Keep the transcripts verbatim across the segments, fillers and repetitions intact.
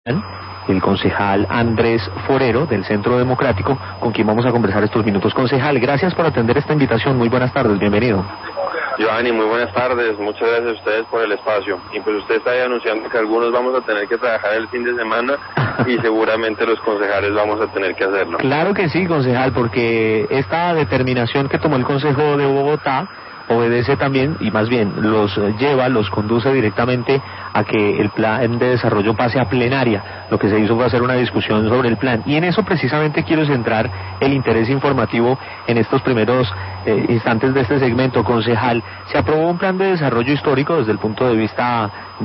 el concejal Andrés Forero del Centro Democrático, con quien vamos a conversar estos minutos. Concejal, gracias por atender esta invitación. Muy buenas tardes, bienvenido. Giovanni, muy buenas tardes, muchas gracias a ustedes por el espacio. Y pues usted está ahí anunciando que algunos vamos a tener que trabajar el fin de semana y seguramente los concejales vamos a tener que hacerlo. Claro que sí, concejal, porque esta determinación que tomó el Consejo de Bogotá obedece también, y más bien los lleva, los conduce directamente a que el plan de desarrollo pase a plenaria. Lo que se hizo fue hacer una discusión sobre el plan, y en eso precisamente quiero centrar el interés informativo en estos primeros eh, instantes de este segmento. Concejal, se aprobó un plan de desarrollo histórico desde el punto de vista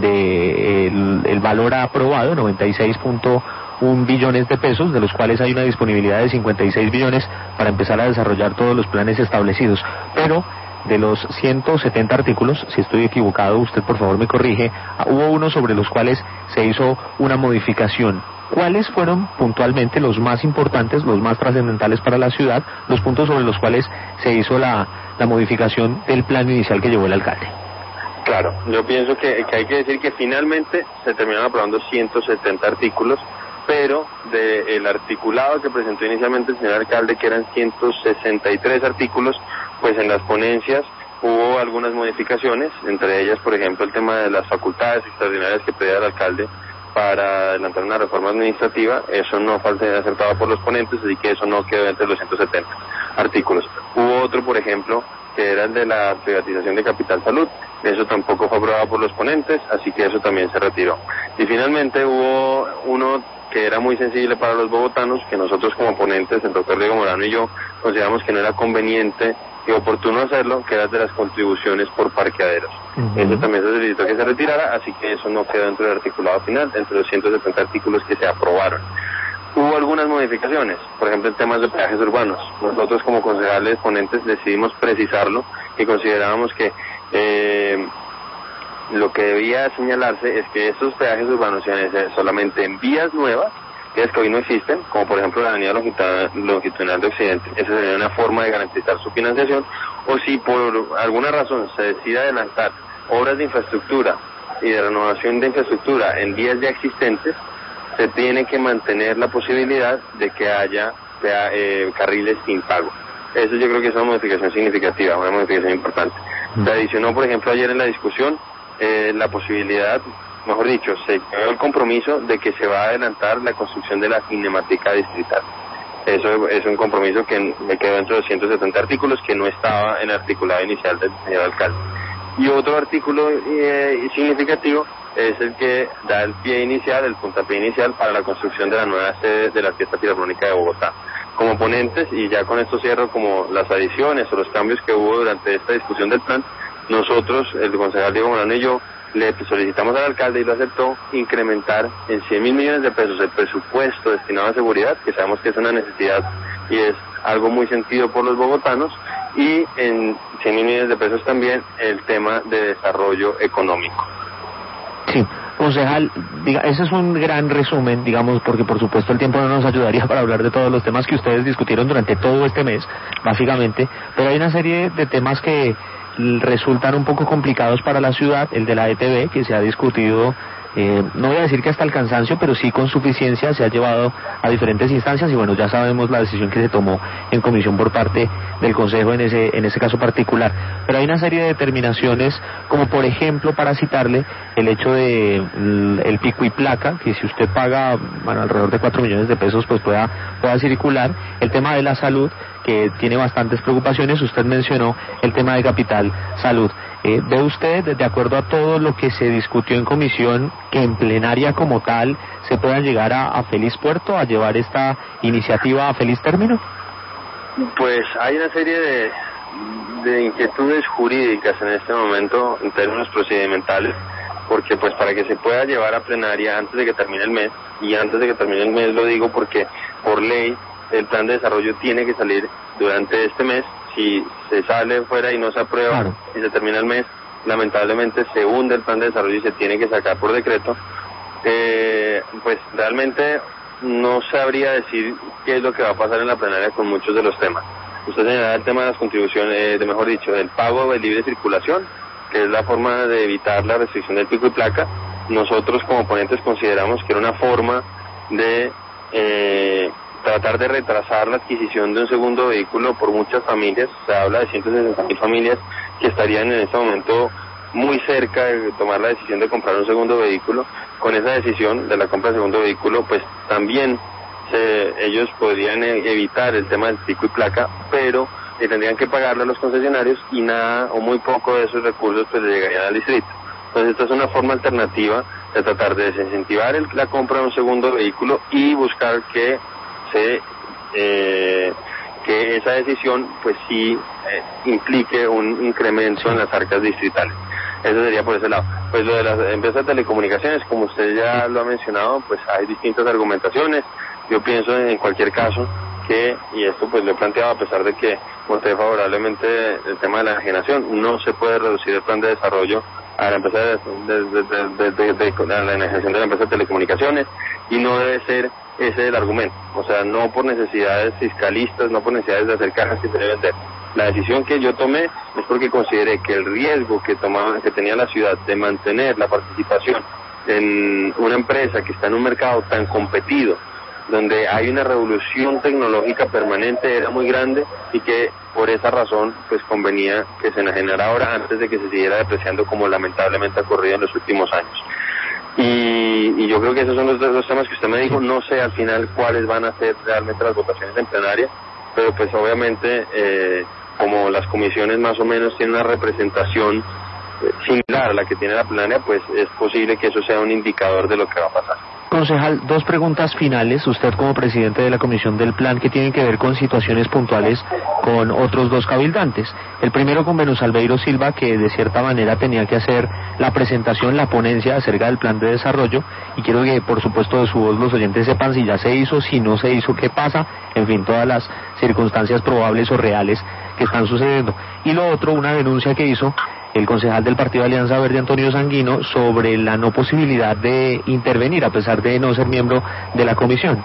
de el, el valor aprobado, noventa y seis punto uno billones de pesos, de los cuales hay una disponibilidad de cincuenta y seis billones para empezar a desarrollar todos los planes establecidos, pero de los ciento setenta artículos, si estoy equivocado, usted por favor me corrige, hubo unos sobre los cuales se hizo una modificación. ¿Cuáles fueron puntualmente los más importantes, los más trascendentales para la ciudad, los puntos sobre los cuales se hizo la, la modificación del plan inicial que llevó el alcalde? Claro, yo pienso que, que hay que decir que finalmente se terminaron aprobando ciento setenta artículos, pero del articulado que presentó inicialmente el señor alcalde, que eran ciento sesenta y tres artículos, pues en las ponencias hubo algunas modificaciones, entre ellas, por ejemplo, el tema de las facultades extraordinarias que pedía el alcalde para adelantar una reforma administrativa. Eso no fue acertado por los ponentes, así que eso no quedó entre los ciento setenta artículos. Hubo otro, por ejemplo, que era el de la privatización de Capital Salud. Eso tampoco fue aprobado por los ponentes, así que eso también se retiró. Y finalmente hubo uno que era muy sensible para los bogotanos, que nosotros como ponentes, el doctor Diego Morano y yo, consideramos que no era conveniente y oportuno hacerlo, que era de las contribuciones por parqueaderos. Uh-huh. Eso también se solicitó que se retirara, así que eso no quedó dentro del articulado final, entre los ciento setenta artículos que se aprobaron. Hubo algunas modificaciones, por ejemplo, en temas de peajes urbanos. Nosotros como concejales ponentes decidimos precisarlo y considerábamos que eh, lo que debía señalarse es que estos peajes urbanos sean solamente en vías nuevas, vías que hoy no existen, como por ejemplo la avenida longitudinal de Occidente. Esa sería una forma de garantizar su financiación, o si por alguna razón se decide adelantar obras de infraestructura y de renovación de infraestructura en vías ya existentes, se tiene que mantener la posibilidad de que haya eh, carriles sin pago. Eso yo creo que es una modificación significativa, una modificación importante. Se adicionó, por ejemplo, ayer en la discusión eh, la posibilidad, mejor dicho, se creó el compromiso de que se va a adelantar la construcción de la cinemateca distrital. Eso es un compromiso que me quedó entre los ciento setenta artículos, que no estaba en el articulado inicial del señor alcalde. Y otro artículo eh, significativo es el que da el pie inicial, el puntapié inicial para la construcción de la nueva sede de la Orquesta Filarmónica de Bogotá. Como ponentes, y ya con esto cierro como las adiciones o los cambios que hubo durante esta discusión del plan, nosotros, el concejal Diego Morano y yo, le solicitamos al alcalde, y lo aceptó, incrementar en cien mil millones de pesos el presupuesto destinado a seguridad, que sabemos que es una necesidad y es algo muy sentido por los bogotanos, y en cien mil millones de pesos también el tema de desarrollo económico. Sí, concejal, diga, ese es un gran resumen, digamos, porque por supuesto el tiempo no nos ayudaría para hablar de todos los temas que ustedes discutieron durante todo este mes, básicamente, pero hay una serie de temas que resultan un poco complicados para la ciudad. El de la E T B, que se ha discutido, eh, no voy a decir que hasta el cansancio, pero sí con suficiencia, se ha llevado a diferentes instancias, y bueno, ya sabemos la decisión que se tomó en comisión por parte del Consejo en ese en ese caso particular. Pero hay una serie de determinaciones, como por ejemplo, para citarle, el hecho de el, el pico y placa, que si usted paga, bueno, alrededor de cuatro millones de pesos, pues pueda, pueda circular. El tema de la salud, que tiene bastantes preocupaciones. Usted mencionó el tema de Capital Salud. Eh, ¿Ve usted, de acuerdo a todo lo que se discutió en comisión, que en plenaria como tal se pueda llegar a, a feliz puerto, a llevar esta iniciativa a feliz término? Pues hay una serie de, de inquietudes jurídicas en este momento en términos procedimentales, porque pues para que se pueda llevar a plenaria antes de que termine el mes, y antes de que termine el mes lo digo porque por ley el plan de desarrollo tiene que salir durante este mes. Si se sale fuera y no se aprueba, claro, y se termina el mes, lamentablemente se hunde el plan de desarrollo y se tiene que sacar por decreto. Eh, pues realmente no sabría decir qué es lo que va a pasar en la plenaria con muchos de los temas. Usted señala el tema de las contribuciones, eh, de mejor dicho, del pago de libre circulación, que es la forma de evitar la restricción del pico y placa. nosotros como ponentes consideramos que era una forma de eh, tratar de retrasar la adquisición de un segundo vehículo por muchas familias. Se habla de ciento sesenta mil familias que estarían en este momento muy cerca de tomar la decisión de comprar un segundo vehículo. Con esa decisión de la compra del segundo vehículo, pues también se, ellos podrían evitar el tema del pico y placa, pero le tendrían que pagarle a los concesionarios y nada o muy poco de esos recursos pues le llegarían al distrito. Entonces esta es una forma alternativa de tratar de desincentivar el, la compra de un segundo vehículo y buscar que se eh, que esa decisión pues sí eh, implique un incremento en las arcas distritales. Eso sería por ese lado. Pues lo de las empresas de telecomunicaciones, como usted ya lo ha mencionado, pues hay distintas argumentaciones. Yo pienso en cualquier caso que, y esto pues lo he planteado a pesar de que voté favorablemente el tema de la enajenación, no se puede reducir el plan de desarrollo a la empresa de, de, de, de, de, de, de a la enajenación de la empresa de telecomunicaciones, y no debe ser ese el argumento. O sea, no por necesidades fiscalistas, no por necesidades de hacer cajas que se deben vender. La decisión que yo tomé es porque consideré que el riesgo que tomaba, que tenía la ciudad de mantener la participación en una empresa que está en un mercado tan competido, donde hay una revolución tecnológica permanente, era muy grande, y que por esa razón pues convenía que se enajenara ahora antes de que se siguiera depreciando como lamentablemente ha ocurrido en los últimos años. Y, y yo creo que esos son los dos temas que usted me dijo. No sé al final cuáles van a ser realmente las votaciones en plenaria, pero pues obviamente eh, como las comisiones más o menos tienen una representación eh, similar a la que tiene la plenaria, pues es posible que eso sea un indicador de lo que va a pasar. Concejal, dos preguntas finales. Usted como presidente de la Comisión del Plan, que tienen que ver con situaciones puntuales con otros dos cabildantes. El primero con Venus Albeiro Silva, que de cierta manera tenía que hacer la presentación, la ponencia acerca del plan de desarrollo, y quiero que por supuesto de su voz los oyentes sepan si ya se hizo, si no se hizo, qué pasa, en fin, todas las circunstancias probables o reales que están sucediendo. Y lo otro, una denuncia que hizo el concejal del Partido Alianza Verde, Antonio Sanguino, sobre la no posibilidad de intervenir a pesar de no ser miembro de la comisión.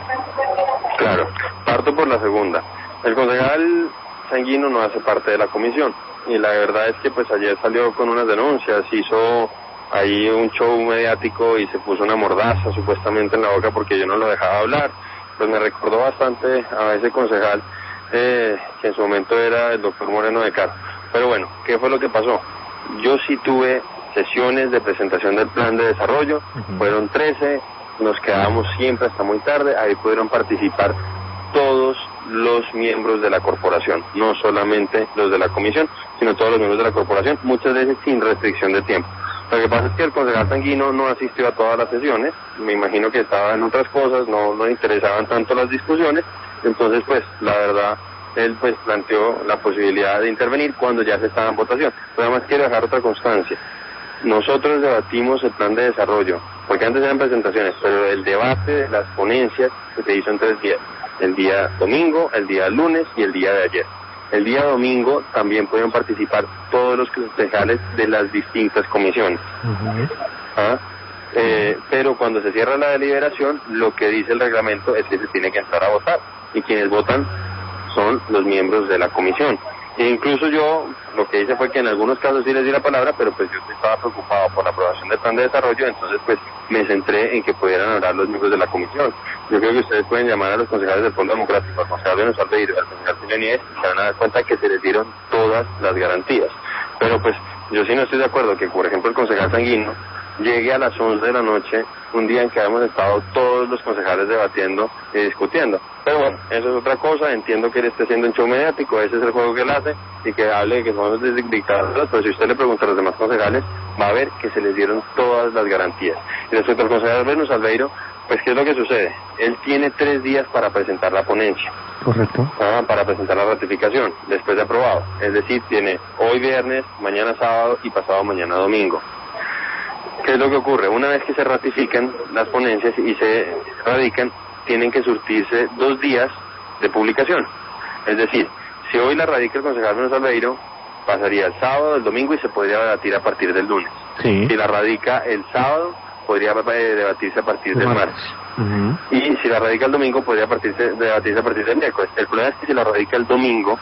Claro, parto por la segunda. El concejal Sanguino no hace parte de la comisión, y la verdad es que pues ayer salió con unas denuncias, hizo ahí un show mediático y se puso una mordaza supuestamente en la boca porque yo no lo dejaba hablar. Pues me recordó bastante a ese concejal eh, que en su momento era el doctor Moreno de Caro. Pero bueno, ¿qué fue lo que pasó? Yo sí tuve sesiones de presentación del plan de desarrollo, uh-huh. Fueron trece, nos quedábamos siempre hasta muy tarde, ahí pudieron participar todos los miembros de la corporación, no solamente los de la comisión, sino todos los miembros de la corporación, muchas veces sin restricción de tiempo. Lo que pasa es que el concejal Sanguino no asistió a todas las sesiones, me imagino que estaba en otras cosas, no, no le interesaban tanto las discusiones, entonces pues la verdad él pues planteó la posibilidad de intervenir cuando ya se estaba en votación. Pero además quiero dejar otra constancia. Nosotros debatimos el plan de desarrollo, porque antes eran presentaciones, pero el debate de las ponencias se hizo en tres días. El día domingo, el día lunes y el día de ayer. El día domingo también pudieron participar todos los concejales de las distintas comisiones. Uh-huh. ¿Ah? Eh, pero cuando se cierra la deliberación, lo que dice el reglamento es que se tiene que entrar a votar, y quienes votan son los miembros de la comisión. E incluso yo lo que hice fue que en algunos casos sí les di la palabra, pero pues yo estaba preocupado por la aprobación del plan de desarrollo, entonces pues me centré en que pudieran hablar los miembros de la comisión. Yo creo que ustedes pueden llamar a los concejales del Fondo Democrático, al concejal Venus Albeiro, al concejal Silvia Nieves, y se van a dar cuenta que se les dieron todas las garantías. Pero pues yo sí no estoy de acuerdo que, por ejemplo, el concejal Sanguino llegue a las once de la noche, un día en que hemos estado todos los concejales debatiendo y discutiendo. Pero bueno, eso es otra cosa, entiendo que él esté haciendo un show mediático, ese es el juego que él hace, y que hable de que somos dictadores, pero si usted le pregunta a los demás concejales, va a ver que se les dieron todas las garantías. Y respecto al concejal Venus Albeiro, pues ¿qué es lo que sucede? Él tiene tres días para presentar la ponencia. Correcto. Ah, para presentar la ratificación, después de aprobado. Es decir, tiene hoy viernes, mañana sábado y pasado mañana domingo. ¿Qué es lo que ocurre? Una vez que se ratifican las ponencias y se radican, tienen que surtirse dos días de publicación. Es decir, si hoy la radica el concejal Venus Albeiro, pasaría el sábado, el domingo y se podría debatir a partir del lunes. Sí. Si la radica el sábado, podría debatirse a partir del martes. Uh-huh. Y si la radica el domingo, podría partirse, debatirse a partir del miércoles. El problema es que si la radica el domingo,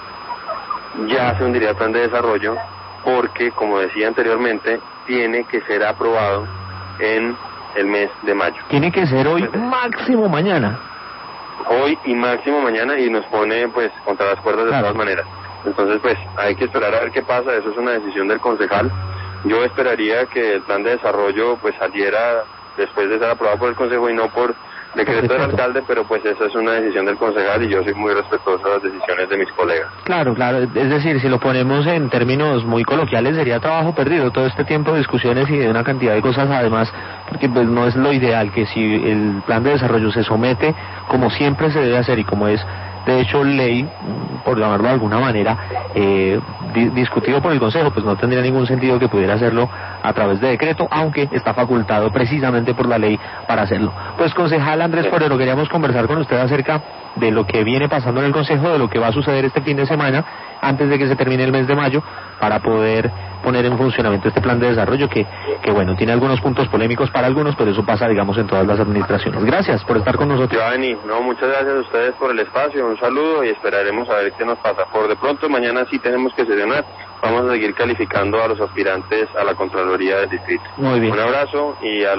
ya se hundiría el plan de desarrollo, porque, como decía anteriormente, tiene que ser aprobado en el mes de mayo. Tiene que ser hoy, máximo mañana. Hoy y máximo mañana, y nos pone pues contra las cuerdas de claro. todas maneras. Entonces pues hay que esperar a ver qué pasa, eso es una decisión del concejal. Yo esperaría que el plan de desarrollo pues saliera después de ser aprobado por el consejo y no por decreto del alcalde, pero pues esa es una decisión del concejal y yo soy muy respetuoso de las decisiones de mis colegas. Claro, claro, es decir, si lo ponemos en términos muy coloquiales sería trabajo perdido todo este tiempo de discusiones y de una cantidad de cosas además, porque pues no es lo ideal que si el plan de desarrollo se somete como siempre se debe hacer y como es de hecho ley, por llamarlo de alguna manera, eh, di discutido por el Consejo, pues no tendría ningún sentido que pudiera hacerlo a través de decreto, aunque está facultado precisamente por la ley para hacerlo. Pues concejal Andrés Forero, queríamos conversar con usted acerca de lo que viene pasando en el Consejo, de lo que va a suceder este fin de semana, antes de que se termine el mes de mayo, para poder poner en funcionamiento este plan de desarrollo que, que bueno, tiene algunos puntos polémicos para algunos, pero eso pasa, digamos, en todas las administraciones. Gracias por estar con nosotros. Giovanni, no, muchas gracias a ustedes por el espacio, un saludo y esperaremos a ver qué nos pasa. Por de pronto, mañana sí tenemos que sesionar, vamos a seguir calificando a los aspirantes a la Contraloría del Distrito. Muy bien. Un abrazo y a